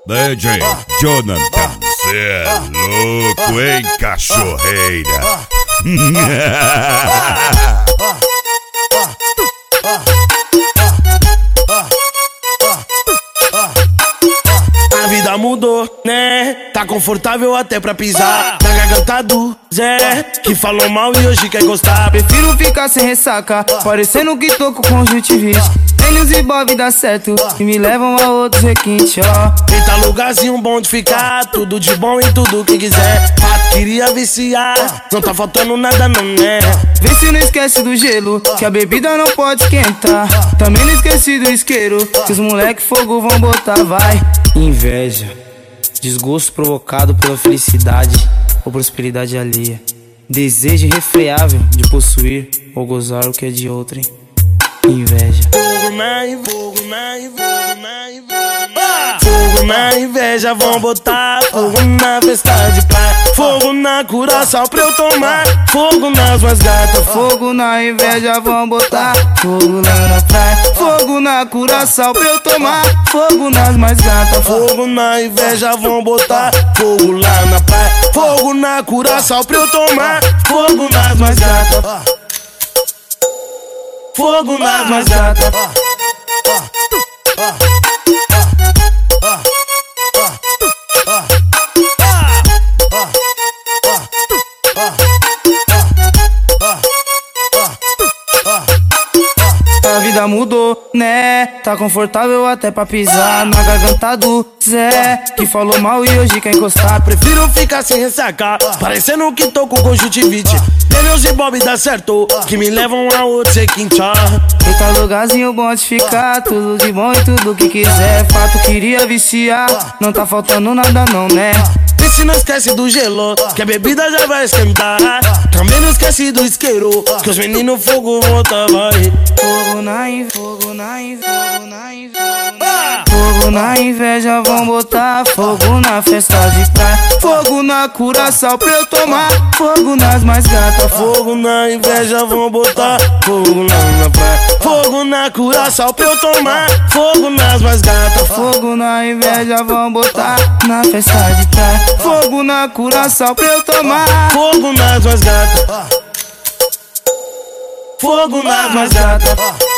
DJ Jonathan, cê é louco, hein, cachorreira? A vida mudou, né? Tá confortável até pra pisar na garganta do Zé, que falou mal e hoje quer gostar. Prefiro ficar sem ressaca, parecendo que tô com conjuntivite. Eles e Bob dá certo e me levam a outros requintes, ó. Eita, lugarzinho bom de ficar, tudo de bom e tudo que quiser. Fato, queria viciar, não tá faltando nada não, né? Vê se não esquece do gelo, que a bebida não pode esquentar. Também não esqueci do isqueiro, que os moleque fogo vão botar, vai. Inveja, desgosto provocado pela felicidade ou prosperidade alheia. Desejo irrefreável de possuir ou gozar o que é de outrem. Inveja. Fogo na inveja, fogo na inveja, fogo na inveja, vão botar fogo na festa de praia. Fogo na curaçao pra eu tomar, fogo nas mais gatas. Fogo na inveja, vão botar fogo lá na praia. Fogo na curaçao pra eu tomar, fogo nas mais gatas. Fogo na inveja, vão botar fogo lá na praia. Fogo na curaçao pra eu tomar, fogo nas mais gatas. Fogo nas mais gatas. A vida mudou, né? Tá confortável até pra pisar na garganta do Zé, que falou mal e hoje quer encostar. Prefiro ficar sem ressaca, parecendo que tô com conjuntivite. Deus e Bob dá certo, que me levam a outros requintes. Eita, lugarzinho bom de ficar, tudo de bom e tudo que quiser. Fato, queria viciar, não tá faltando nada não, né? E se não esquece do gelo, que a bebida já vai esquentar. Também não esquece do isqueiro, que os meninos fogo vão botar, vai. Fogo na inveja, fogo na inveja, fogo na inveja. Fogo na inveja, vão botar fogo na festa de praia. Fogo na curaçao pra eu tomar, fogo nas mais gatas. Fogo na inveja, vão botar fogo lá na praia. Fogo na curaçao pra eu tomar, fogo nas mais gatas. Fogo na inveja, vão botar na festa de praia. Fogo na curaçao pra eu tomar, fogo nas mais gatas. Fogo nas mais gatas.